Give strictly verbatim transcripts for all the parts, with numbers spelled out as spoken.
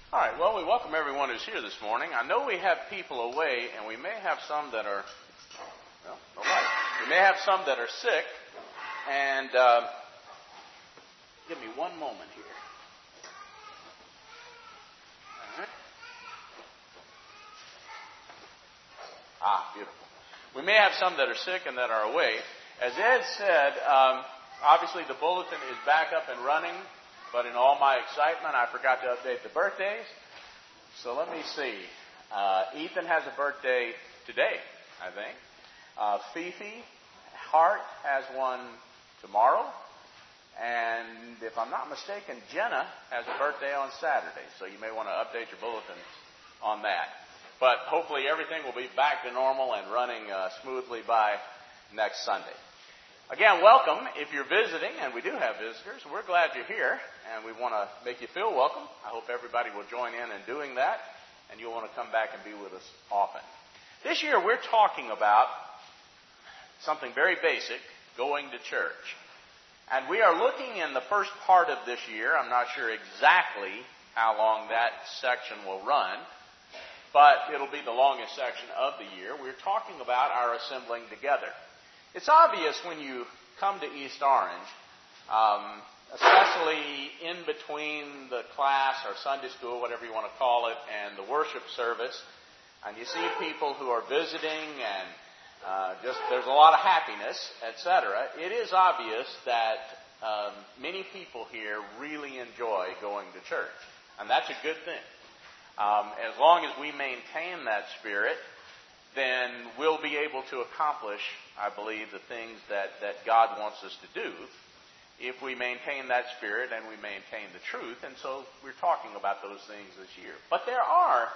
All right, well, we welcome everyone who's here this morning. I know we have people away, and we may have some that are, well, all right. We may have some that are sick, and uh, give me one moment here. All right. Ah, beautiful. We may have some that are sick and that are away. As Ed said, um, obviously the bulletin is back up and running. But in all my excitement, I forgot to update the birthdays. So let me see. Uh, Ethan has a birthday today, I think. Uh, Fifi Hart has one tomorrow. And if I'm not mistaken, Jenna has a birthday on Saturday. So you may want to update your bulletin on that. But hopefully everything will be back to normal and running uh, smoothly by next Sunday. Again, welcome. If you're visiting, and we do have visitors, we're glad you're here, and we want to make you feel welcome. I hope everybody will join in in doing that, and you'll want to come back and be with us often. This year, we're talking about something very basic, going to church. And we are looking in the first part of this year. I'm not sure exactly how long that section will run, but it'll be the longest section of the year. We're talking about our assembling together. It's obvious when you come to East Orange, um, especially in between the class or Sunday school, whatever you want to call it, and the worship service, and you see people who are visiting and uh, just there's a lot of happiness, et cetera. It is obvious that um, many people here really enjoy going to church, and that's a good thing. Um, as long as we maintain that spirit, then we'll be able to accomplish, I believe, the things that, that God wants us to do if we maintain that spirit and we maintain the truth. And so we're talking about those things this year. But there are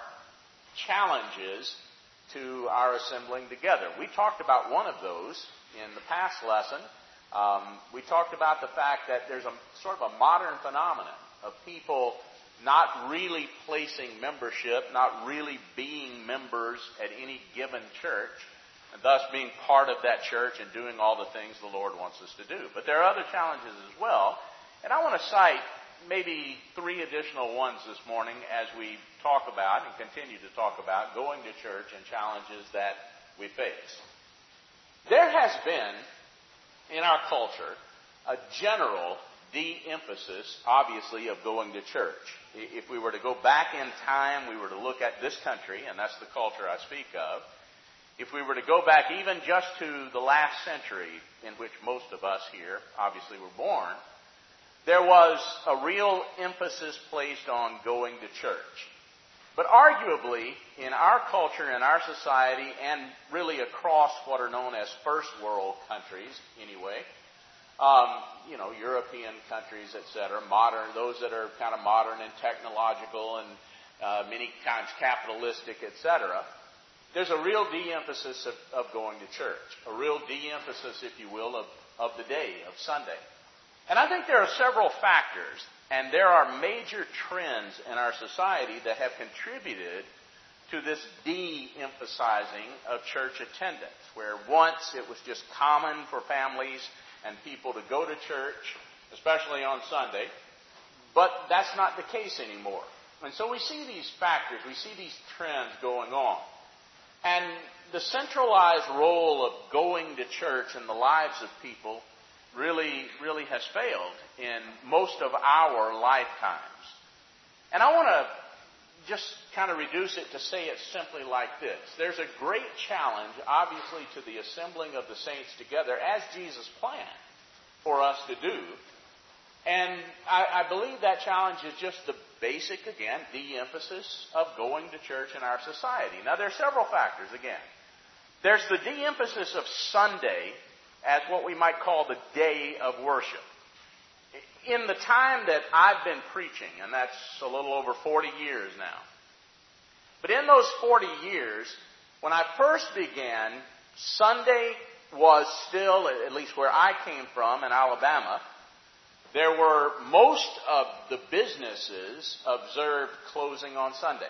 challenges to our assembling together. We talked about one of those in the past lesson. Um, we talked about the fact that there's a sort of a modern phenomenon of people not really placing membership, not really being members at any given church, and thus being part of that church and doing all the things the Lord wants us to do. But there are other challenges as well, and I want to cite maybe three additional ones this morning as we talk about and continue to talk about going to church and challenges that we face. There has been, in our culture, a general de-emphasis, obviously, of going to church. If we were to go back in time, we were to look at this country, and that's the culture I speak of. If we were to go back even just to the last century in which most of us here obviously were born, there was a real emphasis placed on going to church. But arguably, in our culture, in our society, and really across what are known as first world countries anyway, Um, you know, European countries, et cetera, modern, those that are kind of modern and technological and uh, many times capitalistic, et cetera, there's a real de-emphasis of, of going to church, a real de-emphasis, if you will, of, of the day, of Sunday. And I think there are several factors, and there are major trends in our society that have contributed to this de-emphasizing of church attendance, where once it was just common for families and people to go to church, especially on Sunday. But that's not the case anymore. And so we see these factors, we see these trends going on. And the centralized role of going to church in the lives of people really, really has failed in most of our lifetimes. And I want to just kind of reduce it to say it simply like this. There's a great challenge, obviously, to the assembling of the saints together as Jesus planned for us to do. And I, I believe that challenge is just the basic, again, de-emphasis of going to church in our society. Now, there are several factors, again. There's the de-emphasis of Sunday as what we might call the day of worship. In the time that I've been preaching, and that's a little over forty years now, but in those forty years, when I first began, Sunday was still, at least where I came from in Alabama, there were most of the businesses observed closing on Sunday.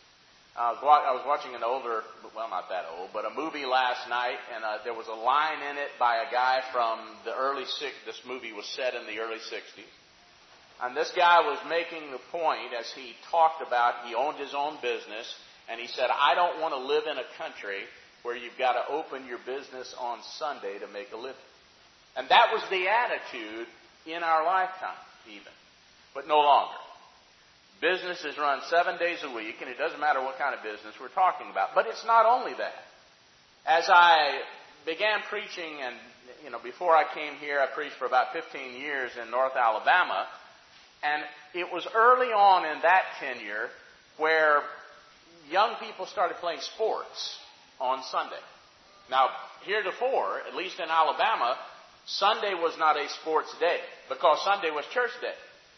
I was, wa- I was watching an older, well, not that old, but a movie last night, and uh, there was a line in it by a guy from the early sixties. This movie was set in the early sixties. And this guy was making the point as he talked about he owned his own business, and he said, I don't want to live in a country where you've got to open your business on Sunday to make a living. And that was the attitude in our lifetime, even. But no longer. Business is run seven days a week, and it doesn't matter what kind of business we're talking about. But it's not only that. As I began preaching, and you know, before I came here, I preached for about fifteen years in North Alabama, and it was early on in that tenure where young people started playing sports on Sunday. Now, heretofore, at least in Alabama, Sunday was not a sports day because Sunday was church day.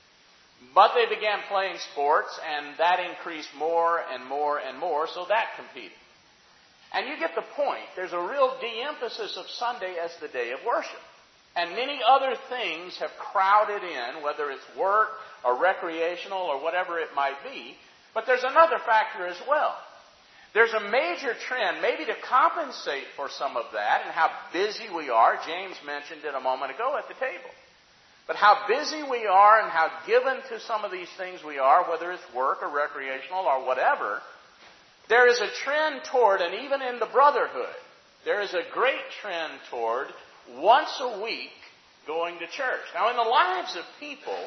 But they began playing sports, and that increased more and more and more, so that competed. And you get the point. There's a real de-emphasis of Sunday as the day of worship. And many other things have crowded in, whether it's work or recreational or whatever it might be. But there's another factor as well. There's a major trend, maybe to compensate for some of that and how busy we are. James mentioned it a moment ago at the table. But how busy we are and how given to some of these things we are, whether it's work or recreational or whatever, there is a trend toward, and even in the brotherhood, there is a great trend toward once a week going to church. Now, in the lives of people,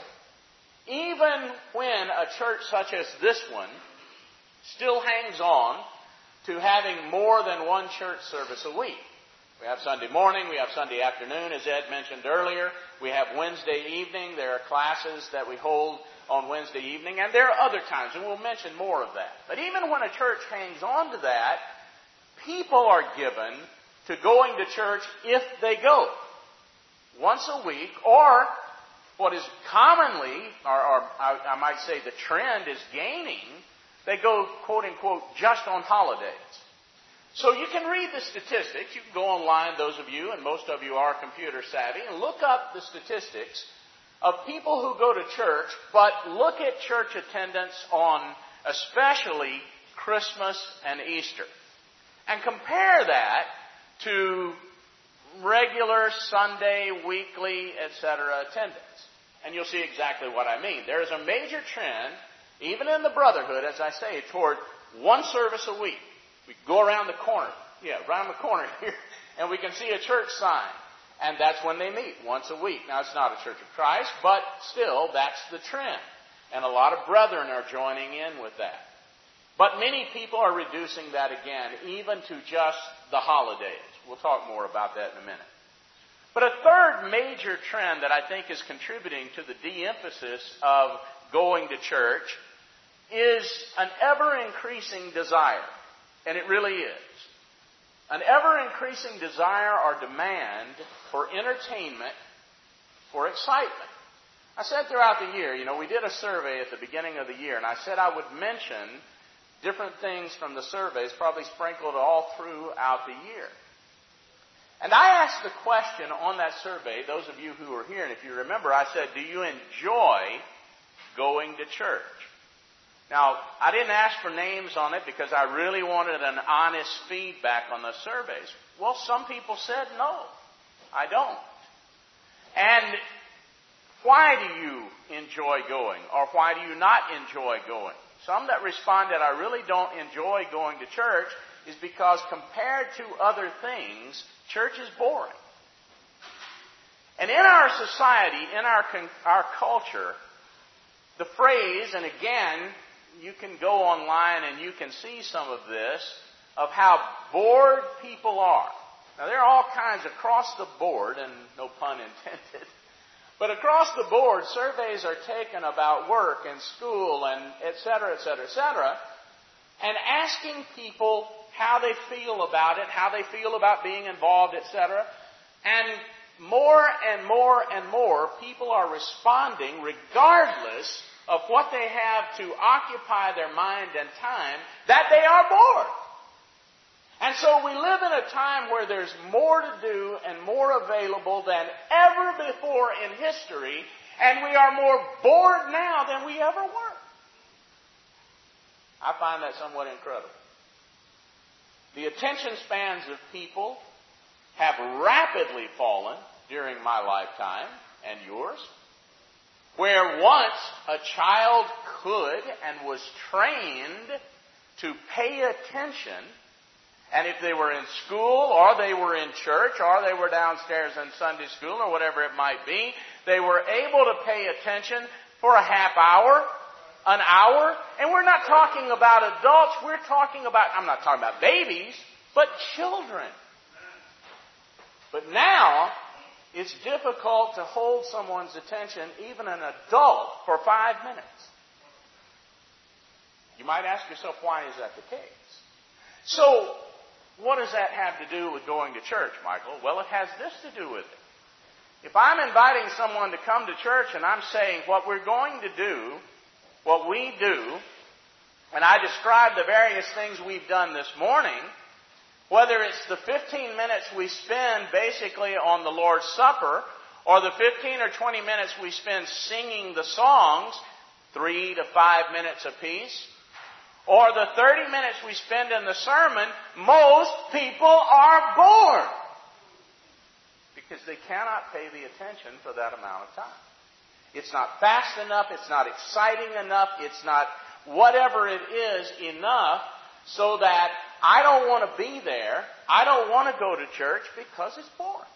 even when a church such as this one still hangs on to having more than one church service a week. We have Sunday morning, we have Sunday afternoon, as Ed mentioned earlier. We have Wednesday evening. There are classes that we hold on Wednesday evening, and there are other times, and we'll mention more of that. But even when a church hangs on to that, people are given to going to church if they go once a week, or what is commonly, or, or I, I might say the trend is gaining, they go, quote-unquote, just on holidays. So you can read the statistics. You can go online, those of you, and most of you are computer savvy, and look up the statistics of people who go to church, but look at church attendance on especially Christmas and Easter. And compare that to regular Sunday, weekly, et cetera attendance. And you'll see exactly what I mean. There is a major trend, even in the brotherhood, as I say, toward one service a week. We go around the corner, yeah, around the corner here, and we can see a church sign. And that's when they meet, once a week. Now, it's not a Church of Christ, but still, that's the trend. And a lot of brethren are joining in with that. But many people are reducing that again, even to just the holidays. We'll talk more about that in a minute. But a third major trend that I think is contributing to the de-emphasis of going to church is an ever-increasing desire. And it really is. An ever-increasing desire or demand for entertainment, for excitement. I said throughout the year, you know, we did a survey at the beginning of the year, and I said I would mention different things from the surveys, probably sprinkled all throughout the year. And I asked the question on that survey, those of you who were here, and if you remember, I said, do you enjoy going to church? Now, I didn't ask for names on it because I really wanted an honest feedback on the surveys. Well, some people said no, I don't. And why do you enjoy going, or why do you not enjoy going? Some that responded, I really don't enjoy going to church, is because compared to other things, church is boring. And in our society, in our our culture, the phrase, and again, you can go online and you can see some of this, of how bored people are. Now, there are all kinds across the board, and no pun intended, but across the board, surveys are taken about work and school and et cetera, et cetera, et cetera, and asking people how they feel about it, how they feel about being involved, et cetera. And more and more and more people are responding regardless of what they have to occupy their mind and time, that they are bored. And so we live in a time where there's more to do and more available than ever before in history, and we are more bored now than we ever were. I find that somewhat incredible. The attention spans of people have rapidly fallen during my lifetime and yours. where once a child could and was trained to pay attention, and if they were in school or they were in church or they were downstairs in Sunday school or whatever it might be, they were able to pay attention for a half hour, an hour. And we're not talking about adults, we're talking about, I'm not talking about babies, but children. But now, it's difficult to hold someone's attention, even an adult, for five minutes. You might ask yourself, why is that the case? So, what does that have to do with going to church, Michael? Well, it has this to do with it. If I'm inviting someone to come to church and I'm saying what we're going to do, what we do, and I describe the various things we've done this morning, whether it's the fifteen minutes we spend basically on the Lord's Supper, or the fifteen or twenty minutes we spend singing the songs, three to five minutes apiece, or the thirty minutes we spend in the sermon, most people are bored. Because they cannot pay the attention for that amount of time. It's not fast enough, it's not exciting enough, it's not whatever it is enough so that I don't want to be there, I don't want to go to church because it's boring.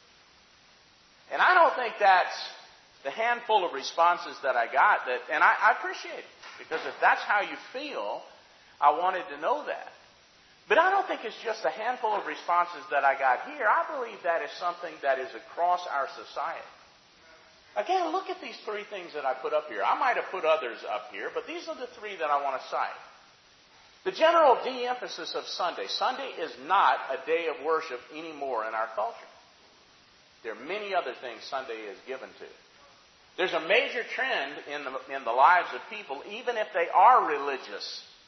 And I don't think that's the handful of responses that I got, that, and I, I appreciate it. Because if that's how you feel, I wanted to know that. But I don't think it's just a handful of responses that I got here. I believe that is something that is across our society. Again, look at these three things that I put up here. I might have put others up here, but these are the three that I want to cite. The general de-emphasis of Sunday. Sunday is not a day of worship anymore in our culture. There are many other things Sunday is given to. There's a major trend in the, in the lives of people, even if they are religious,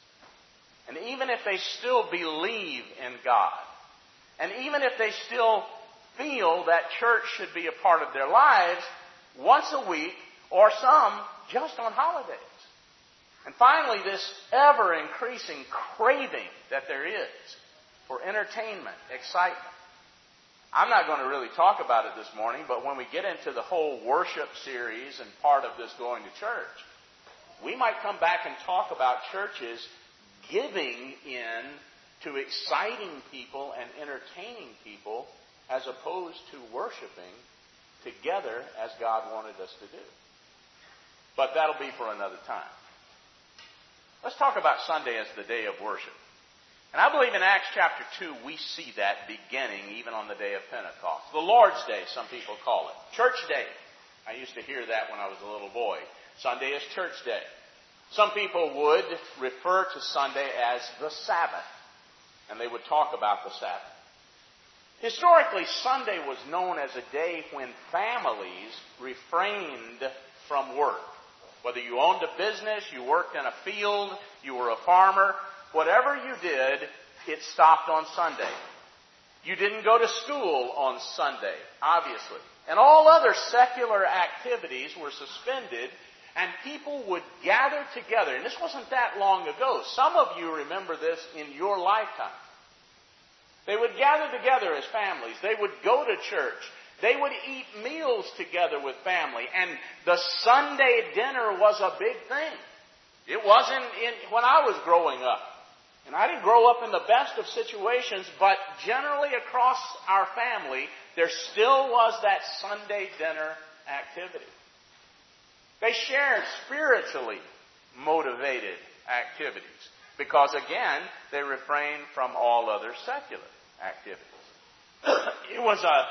and even if they still believe in God, and even if they still feel that church should be a part of their lives, once a week, or some just on holidays. And finally, this ever-increasing craving that there is for entertainment, excitement. I'm not going to really talk about it this morning, but when we get into the whole worship series and part of this going to church, we might come back and talk about churches giving in to exciting people and entertaining people as opposed to worshiping together as God wanted us to do. But that'll be for another time. Let's talk about Sunday as the day of worship. And I believe in Acts chapter two, we see that beginning even on the day of Pentecost. The Lord's Day, some people call it. Church Day. I used to hear that when I was a little boy. Sunday is Church Day. Some people would refer to Sunday as the Sabbath. And they would talk about the Sabbath. Historically, Sunday was known as a day when families refrained from work. Whether you owned a business, you worked in a field, you were a farmer, whatever you did, it stopped on Sunday. You didn't go to school on Sunday, obviously. And all other secular activities were suspended, and people would gather together. And this wasn't that long ago. Some of you remember this in your lifetime. They would gather together as families. They would go to church. They would eat meals together with family. And the Sunday dinner was a big thing. It wasn't in, when I was growing up. And I didn't grow up in the best of situations, but generally across our family, there still was that Sunday dinner activity. They shared spiritually motivated activities because, again, they refrained from all other secular activities. It was a,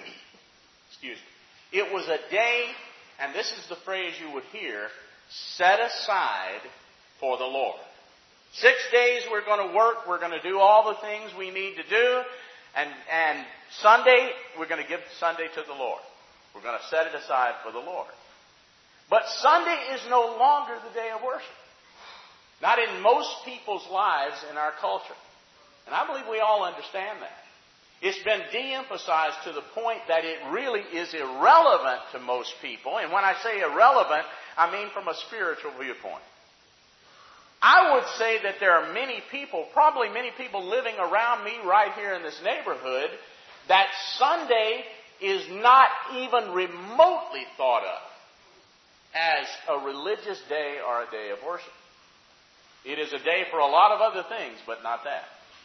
excuse me, it was a day, and this is the phrase you would hear, set aside for the Lord. Six days we're going to work, we're going to do all the things we need to do, and, and Sunday, we're going to give Sunday to the Lord. We're going to set it aside for the Lord. But Sunday is no longer the day of worship. Not in most people's lives in our culture. And I believe we all understand that. It's been de-emphasized to the point that it really is irrelevant to most people. And when I say irrelevant, I mean from a spiritual viewpoint. I would say that there are many people, probably many people living around me right here in this neighborhood, that Sunday is not even remotely thought of. as a religious day or a day of worship. It is a day for a lot of other things, but not that.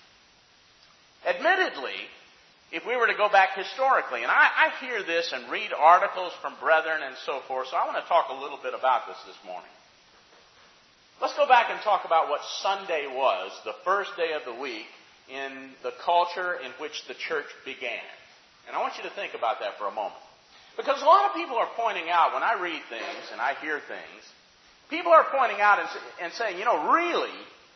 Admittedly, if we were to go back historically, and I, I hear this and read articles from brethren and so forth, so I want to talk a little bit about this this morning. Let's go back and talk about what Sunday was, the first day of the week, in the culture in which the church began. And I want you to think about that for a moment. Because a lot of people are pointing out, when I read things and I hear things, people are pointing out and, and saying, you know, really,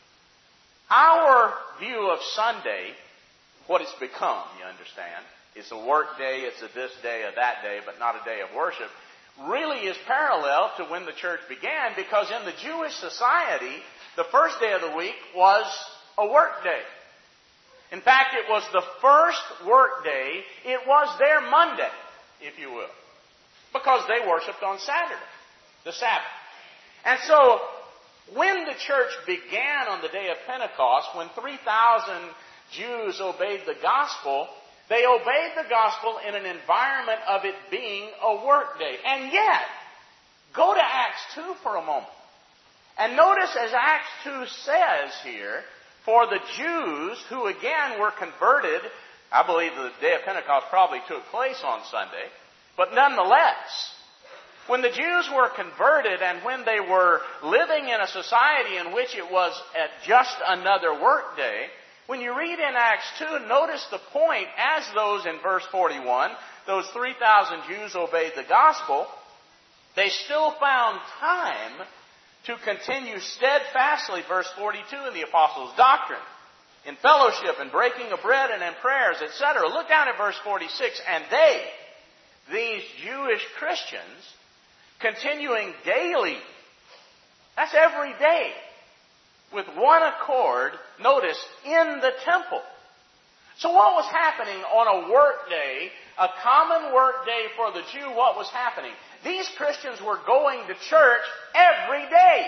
our view of Sunday, what it's become, you understand, it's a work day, it's a this day, a that day, but not a day of worship, really is parallel to when the church began, because in the Jewish society, the first day of the week was a work day. In fact, it was the first work day. It was their Monday, if you will, because they worshipped on Saturday, the Sabbath. And so, when the church began on the day of Pentecost, when three thousand Jews obeyed the gospel, they obeyed the gospel in an environment of it being a work day. And yet, go to Acts two for a moment. And notice as Acts two says here, for the Jews who again were converted, I believe the day of Pentecost probably took place on Sunday, but nonetheless, when the Jews were converted and when they were living in a society in which it was at just another work day, when you read in Acts two, notice the point as those in verse forty-one, those three thousand Jews obeyed the gospel, they still found time to continue steadfastly, verse forty-two, in the apostles' doctrine, in fellowship, in breaking of bread, and in prayers, et cetera. Look down at verse forty-six. And they, these Jewish Christians, continuing daily, that's every day, with one accord, notice, in the temple. So what was happening on a work day, a common work day for the Jew? What was happening? These Christians were going to church every day.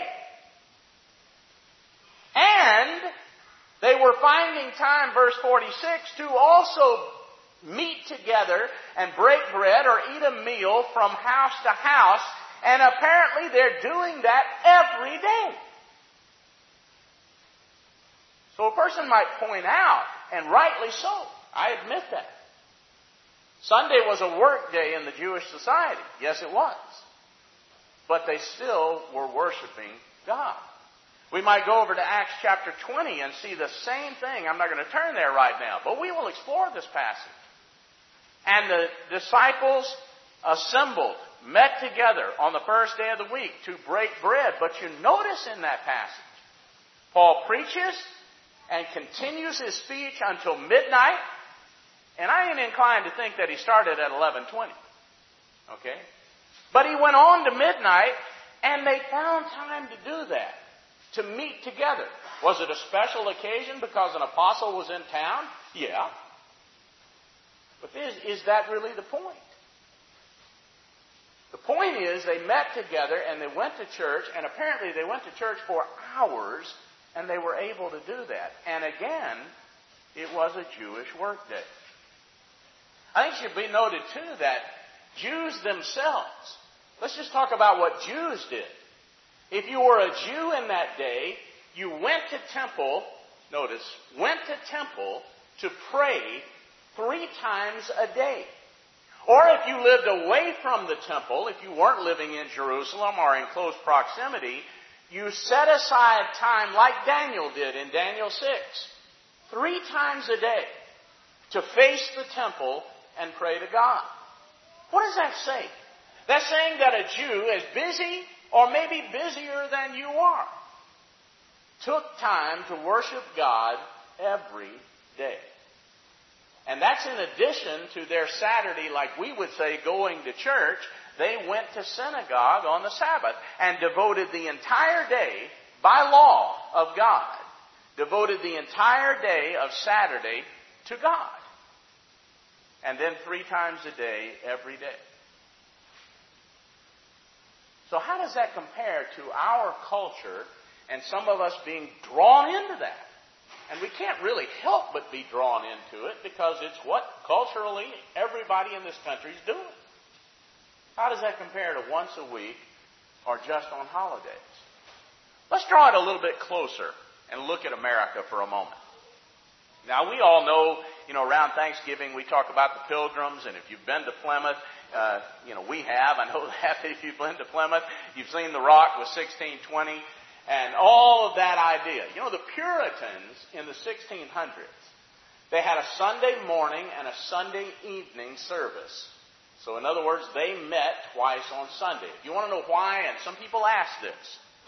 And they were finding time, verse forty-six, to also meet together and break bread or eat a meal from house to house. And apparently they're doing that every day. So a person might point out, and rightly so, I admit that, Sunday was a work day in the Jewish society. Yes, it was. But they still were worshiping God. We might go over to Acts chapter twenty and see the same thing. I'm not going to turn there right now, but we will explore this passage. And the disciples assembled, met together on the first day of the week to break bread. But you notice in that passage, Paul preaches and continues his speech until midnight. And I ain't inclined to think that he started at eleven twenty. Okay? But he went on to midnight, and they found time to do that, to meet together. Was it a special occasion because an apostle was in town? Yeah. But is, is that really the point? The point is they met together and they went to church, and apparently they went to church for hours, and they were able to do that. And again, it was a Jewish work day. I think it should be noted, too, that Jews themselves, let's just talk about what Jews did. If you were a Jew in that day, you went to temple, notice, went to temple to pray three times a day. Or if you lived away from the temple, if you weren't living in Jerusalem or in close proximity, you set aside time like Daniel did in Daniel six, three times a day to face the temple and pray to God. What does that say? That's saying that a Jew, as busy or maybe busier than you are, took time to worship God every day. And that's in addition to their Saturday, like we would say, going to church. They went to synagogue on the Sabbath and devoted the entire day, by law of God, devoted the entire day of Saturday to God. And then three times a day, every day. So how does that compare to our culture and some of us being drawn into that? And we can't really help but be drawn into it because it's what culturally everybody in this country is doing. How does that compare to once a week or just on holidays? Let's draw it a little bit closer and look at America for a moment. Now, we all know, you know, around Thanksgiving we talk about the Pilgrims, and if you've been to Plymouth, uh, you know, we have. I know that if you've been to Plymouth, you've seen the Rock with sixteen twenty, and all of that idea. You know, the Puritans in the sixteen hundreds, they had a Sunday morning and a Sunday evening service. So, in other words, they met twice on Sunday. If you want to know why, and some people ask this,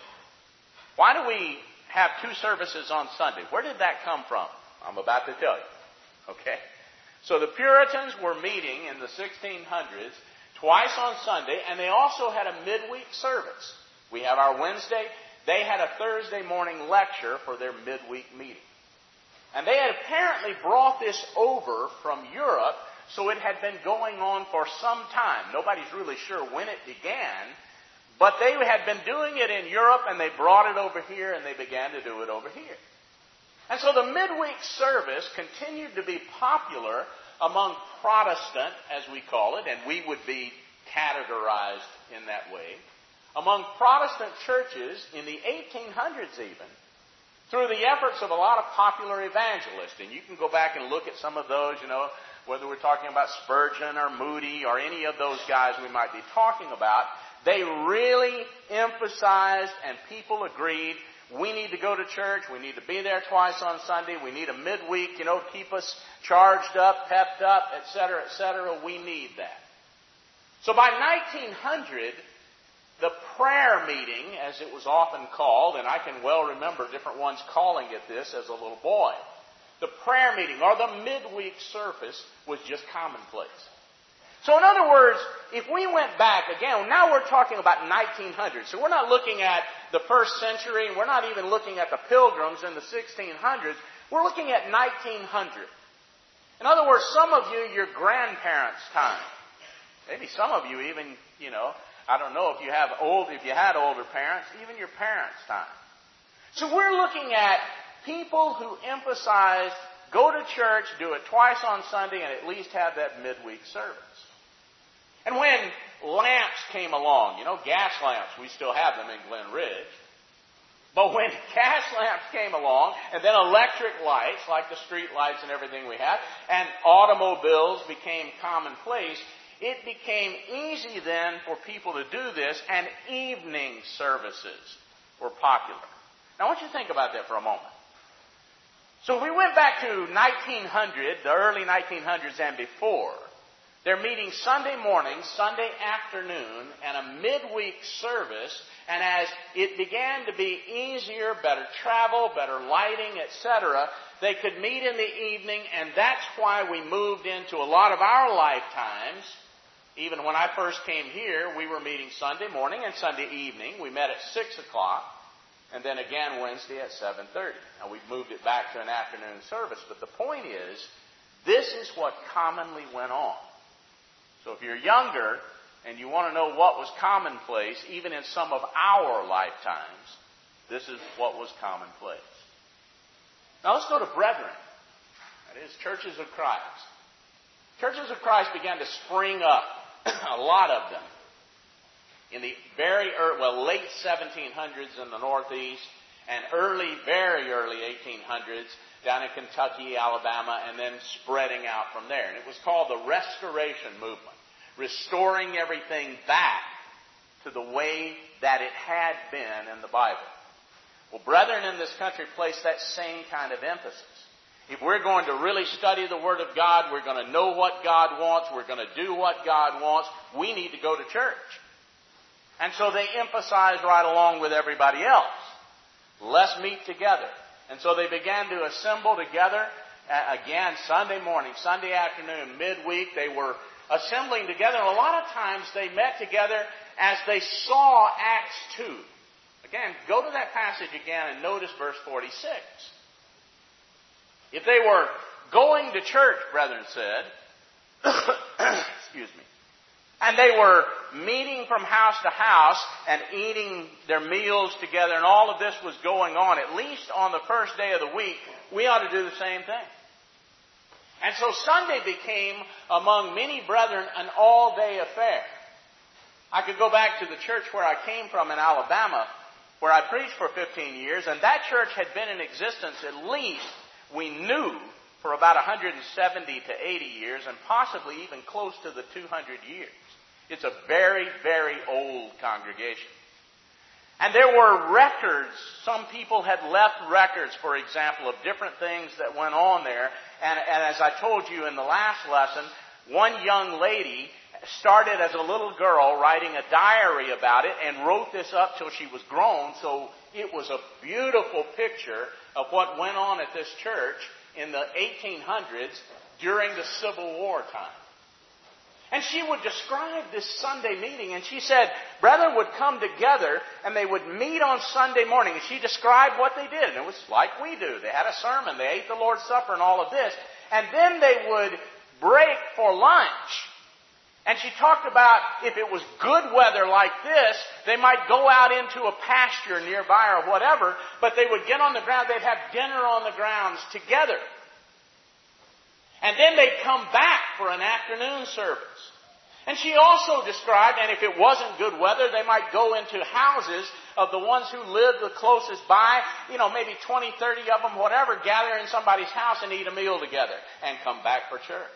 why do we have two services on Sunday? Where did that come from? I'm about to tell you. Okay? So the Puritans were meeting in the sixteen hundreds twice on Sunday, and they also had a midweek service. We have our Wednesday. They had a Thursday morning lecture for their midweek meeting. And they had apparently brought this over from Europe, so it had been going on for some time. Nobody's really sure when it began, but they had been doing it in Europe, and they brought it over here, and they began to do it over here. And so the midweek service continued to be popular among Protestant, as we call it, and we would be categorized in that way, among Protestant churches in the eighteen hundreds even, through the efforts of a lot of popular evangelists. And you can go back and look at some of those, you know, whether we're talking about Spurgeon or Moody or any of those guys we might be talking about. They really emphasized, and people agreed, we need to go to church. We need to be there twice on Sunday. We need a midweek, you know, keep us charged up, pepped up, et cetera, et cetera. We need that. So by nineteen hundred, the prayer meeting, as it was often called, and I can well remember different ones calling it this as a little boy, the prayer meeting or the midweek service was just commonplace. So in other words, if we went back, again, now we're talking about nineteen hundred. So we're not looking at the first century, and we're not even looking at the Pilgrims in the sixteen hundreds. We're looking at nineteen hundred. In other words, some of you, your grandparents' time. Maybe some of you even, you know, I don't know if you have old, if you had older parents, even your parents' time. So we're looking at people who emphasized go to church, do it twice on Sunday, and at least have that midweek service. And when lamps came along, you know, gas lamps, we still have them in Glen Ridge. But when gas lamps came along, and then electric lights, like the street lights and everything we have, and automobiles became commonplace, it became easy then for people to do this, and evening services were popular. Now I want you to think about that for a moment. So if we went back to nineteen hundred, the early nineteen hundreds and before, they're meeting Sunday morning, Sunday afternoon, and a midweek service. And as it began to be easier, better travel, better lighting, et cetera, they could meet in the evening, and that's why we moved into a lot of our lifetimes. Even when I first came here, we were meeting Sunday morning and Sunday evening. We met at six o'clock, and then again Wednesday at seven thirty. Now we've moved it back to an afternoon service, but the point is, this is what commonly went on. So if you're younger and you want to know what was commonplace, even in some of our lifetimes, this is what was commonplace. Now let's go to brethren. That is, churches of Christ. Churches of Christ began to spring up, a lot of them, in the very early, well, late seventeen hundreds in the Northeast, and early, very early eighteen hundreds down in Kentucky, Alabama, and then spreading out from there. And it was called the Restoration Movement, restoring everything back to the way that it had been in the Bible. Well, brethren in this country place that same kind of emphasis. If we're going to really study the Word of God, we're going to know what God wants, we're going to do what God wants, we need to go to church. And so they emphasized right along with everybody else, let's meet together. And so they began to assemble together, uh, again, Sunday morning, Sunday afternoon, midweek. They were assembling together. And a lot of times they met together as they saw Acts two. Again, go to that passage again and notice verse forty-six. If they were going to church, brethren said, excuse me, and they were meeting from house to house and eating their meals together, and all of this was going on, at least on the first day of the week, we ought to do the same thing. And so Sunday became, among many brethren, an all-day affair. I could go back to the church where I came from in Alabama, where I preached for fifteen years, and that church had been in existence at least, we knew, for about one hundred seventy to eighty years, and possibly even close to the two hundred years. It's a very, very old congregation. And there were records. Some people had left records, for example, of different things that went on there. And, and as I told you in the last lesson, one young lady started as a little girl writing a diary about it and wrote this up till she was grown. So it was a beautiful picture of what went on at this church in the eighteen hundreds during the Civil War time. And she would describe this Sunday meeting, and she said, brethren would come together, and they would meet on Sunday morning. And she described what they did, and it was like we do. They had a sermon, they ate the Lord's Supper and all of this. And then they would break for lunch. And she talked about if it was good weather like this, they might go out into a pasture nearby or whatever, but they would get on the ground, they'd have dinner on the grounds together. And then they'd come back for an afternoon service. And she also described, and if it wasn't good weather, they might go into houses of the ones who lived the closest by, you know, maybe twenty, thirty of them, whatever, gather in somebody's house and eat a meal together and come back for church.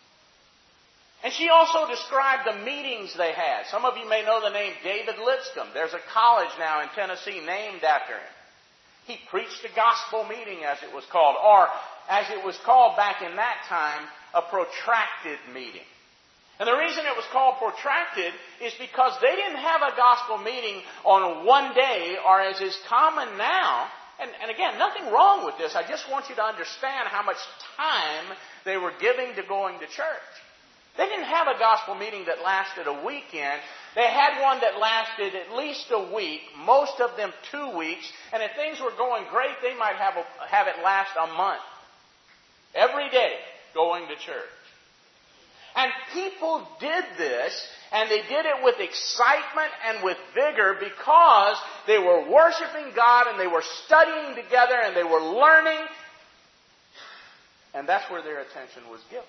And she also described the meetings they had. Some of you may know the name David Lipscomb. There's a college now in Tennessee named after him. He preached a gospel meeting, as it was called, or as it was called back in that time, a protracted meeting. And the reason it was called protracted is because they didn't have a gospel meeting on one day, or as is common now. And, and again, nothing wrong with this. I just want you to understand how much time they were giving to going to church. They didn't have a gospel meeting that lasted a weekend. They had one that lasted at least a week, most of them two weeks. And if things were going great, they might have, a, have it last a month. Every day going to church. And people did this, and they did it with excitement and with vigor because they were worshiping God and they were studying together and they were learning. And that's where their attention was given.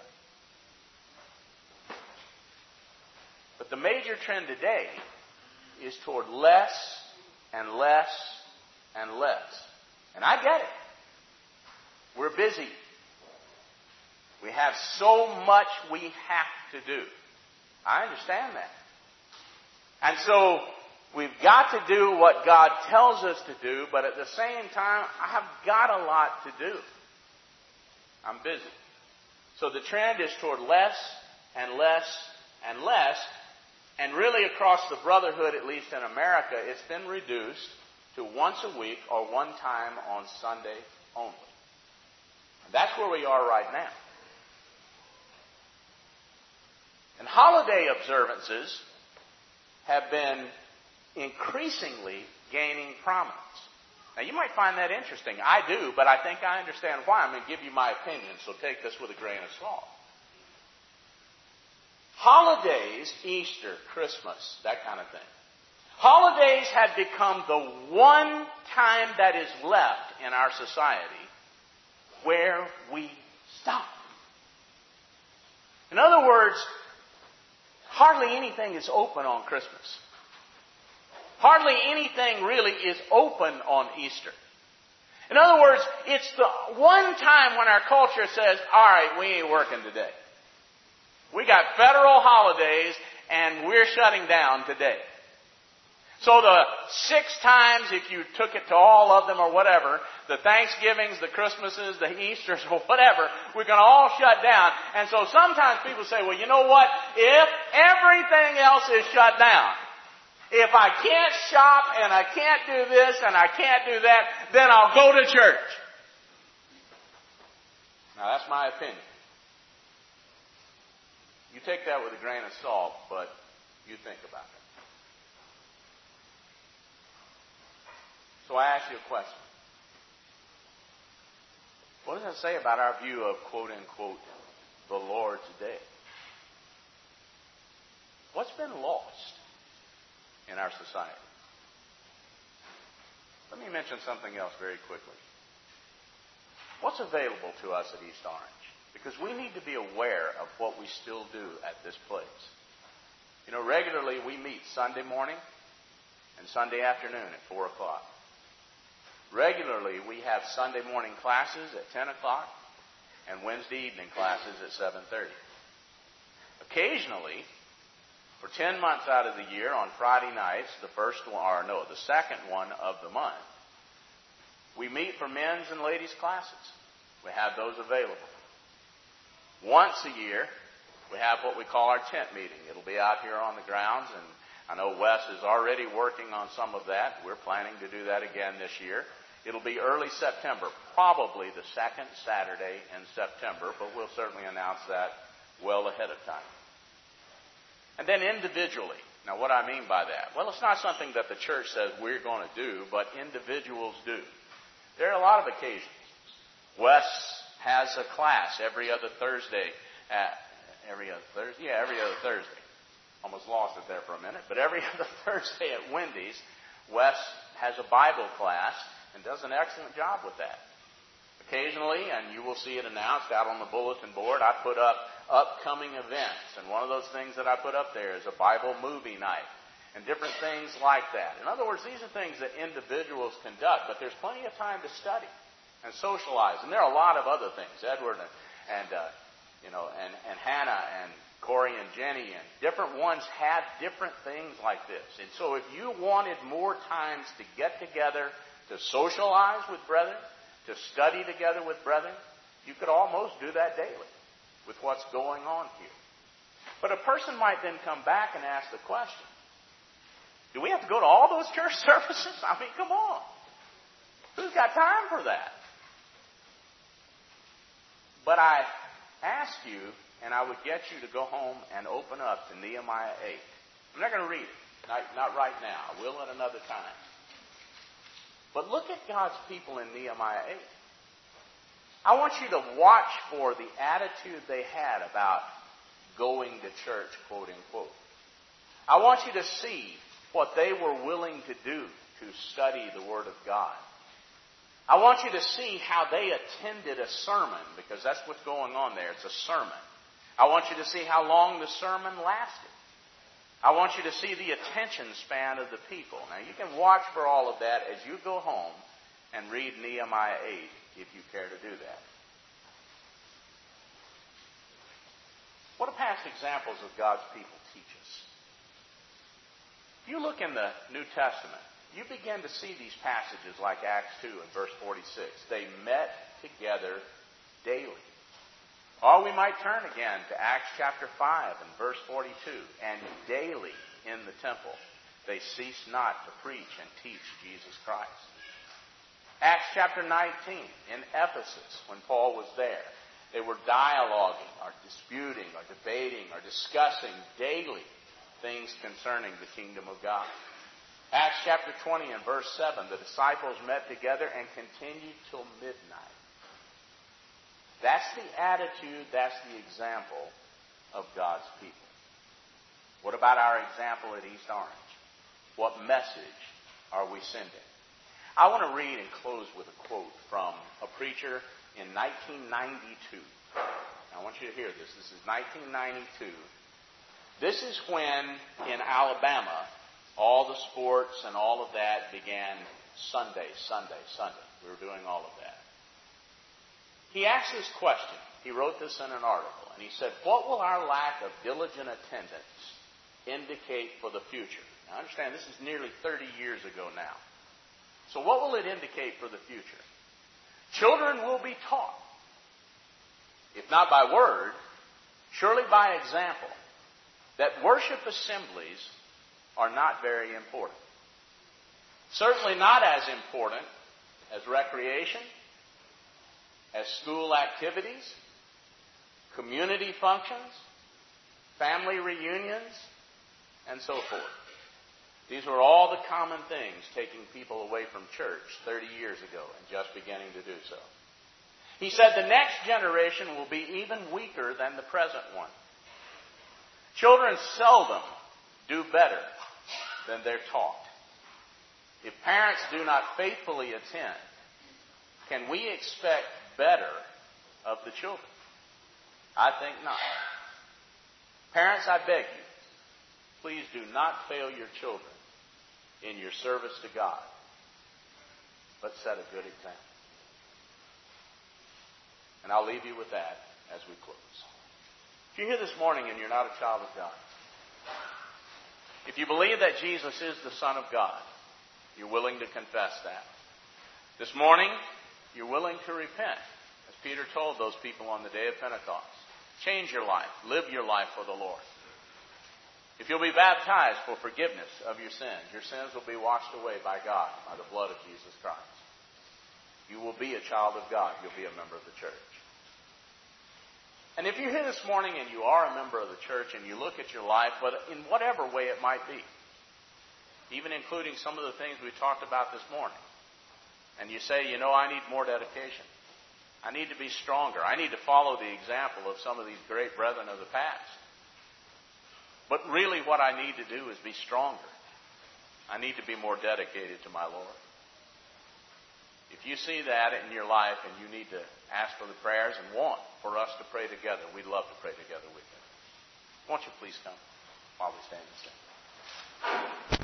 But the major trend today is toward less and less and less. And I get it. We're busy. We have so much we have to do. I understand that. And so we've got to do what God tells us to do, but at the same time, I have got a lot to do. I'm busy. So the trend is toward less and less and less. And really across the brotherhood, at least in America, it's been reduced to once a week or one time on Sunday only. And that's where we are right now. And holiday observances have been increasingly gaining prominence. Now, you might find that interesting. I do, but I think I understand why. I'm going to give you my opinion, so take this with a grain of salt. Holidays, Easter, Christmas, that kind of thing. Holidays have become the one time that is left in our society where we stop. In other words, hardly anything is open on Christmas. Hardly anything really is open on Easter. In other words, it's the one time when our culture says, all right, we ain't working today. We got federal holidays and we're shutting down today. So the six times, if you took it to all of them or whatever, the Thanksgivings, the Christmases, the Easters, or whatever, we're going to all shut down. And so sometimes people say, well, you know what? If everything else is shut down, if I can't shop and I can't do this and I can't do that, then I'll go to church. Now, that's my opinion. You take that with a grain of salt, but you think about it. So I ask you a question. What does that say about our view of, quote unquote, the Lord's Day? What's been lost in our society? Let me mention something else very quickly. What's available to us at East Orange? Because we need to be aware of what we still do at this place. You know, regularly we meet Sunday morning and Sunday afternoon at four o'clock. Regularly we have Sunday morning classes at ten o'clock and Wednesday evening classes at seven thirty. Occasionally, for ten months out of the year, on Friday nights, the first one, or no, the second one of the month, we meet for men's and ladies' classes. We have those available. Once a year, we have what we call our tent meeting. It'll be out here on the grounds, and I know Wes is already working on some of that. We're planning to do that again this year. It'll be early September, probably the second Saturday in September, but we'll certainly announce that well ahead of time. And then individually. Now, what I mean by that? Well, it's not something that the church says we're going to do, but individuals do. There are a lot of occasions. Wes has a class every other Thursday. At, every other Thursday? Yeah, every other Thursday. Almost lost it there for a minute. But every other Thursday at Wendy's, Wes has a Bible class and does an excellent job with that. Occasionally, and you will see it announced out on the bulletin board, I put up upcoming events. And one of those things that I put up there is a Bible movie night and different things like that. In other words, these are things that individuals conduct, but there's plenty of time to study and socialize. And there are a lot of other things. Edward and, and uh, you know, and, and Hannah and Corey and Jenny and different ones have different things like this. And so if you wanted more times to get together, to socialize with brethren, to study together with brethren, you could almost do that daily with what's going on here. But a person might then come back and ask the question, do we have to go to all those church services? I mean, come on. Who's got time for that? But I ask you, and I would get you to go home and open up to Nehemiah eight. I'm not going to read it. Not, not right now. I will at another time. But look at God's people in Nehemiah eight. I want you to watch for the attitude they had about going to church, quote unquote. I want you to see what they were willing to do to study the Word of God. I want you to see how they attended a sermon, because that's what's going on there. It's a sermon. I want you to see how long the sermon lasted. I want you to see the attention span of the people. Now, you can watch for all of that as you go home and read Nehemiah eight, if you care to do that. What do past examples of God's people teach us? If you look in the New Testament, you begin to see these passages like Acts two and verse forty-six. They met together daily. Or we might turn again to Acts chapter five and verse forty-two. And daily in the temple they ceased not to preach and teach Jesus Christ. Acts chapter nineteen, in Ephesus, when Paul was there, they were dialoguing or disputing or debating or discussing daily things concerning the kingdom of God. Acts chapter twenty and verse seven, the disciples met together and continued till midnight. That's the attitude, that's the example of God's people. What about our example at East Orange? What message are we sending? I want to read and close with a quote from a preacher in nineteen ninety-two. I want you to hear this. This is nineteen ninety-two. This is when, in Alabama, all the sports and all of that began Sunday, Sunday, Sunday. We were doing all of that. He asked this question. He wrote this in an article, and he said, what will our lack of diligent attendance indicate for the future? Now, understand, this is nearly thirty years ago now. So what will it indicate for the future? Children will be taught, if not by word, surely by example, that worship assemblies are not very important. Certainly not as important as recreation, as school activities, community functions, family reunions, and so forth. These were all the common things taking people away from church thirty years ago and just beginning to do so. He said the next generation will be even weaker than the present one. Children seldom do better than they're taught. If parents do not faithfully attend, can we expect better of the children? I think not. Parents, I beg you, please do not fail your children in your service to God, but set a good example. And I'll leave you with that as we close. If you're here this morning and you're not a child of God, if you believe that Jesus is the Son of God, you're willing to confess that. This morning, you're willing to repent, as Peter told those people on the day of Pentecost. Change your life. Live your life for the Lord. If you'll be baptized for forgiveness of your sins, your sins will be washed away by God, by the blood of Jesus Christ. You will be a child of God. You'll be a member of the church. And if you're here this morning and you are a member of the church and you look at your life, but in whatever way it might be, even including some of the things we talked about this morning, and you say, you know, I need more dedication. I need to be stronger. I need to follow the example of some of these great brethren of the past. But really what I need to do is be stronger. I need to be more dedicated to my Lord. If you see that in your life and you need to ask for the prayers and want for us to pray together, we'd love to pray together with you. Won't you please come while we stand and sing?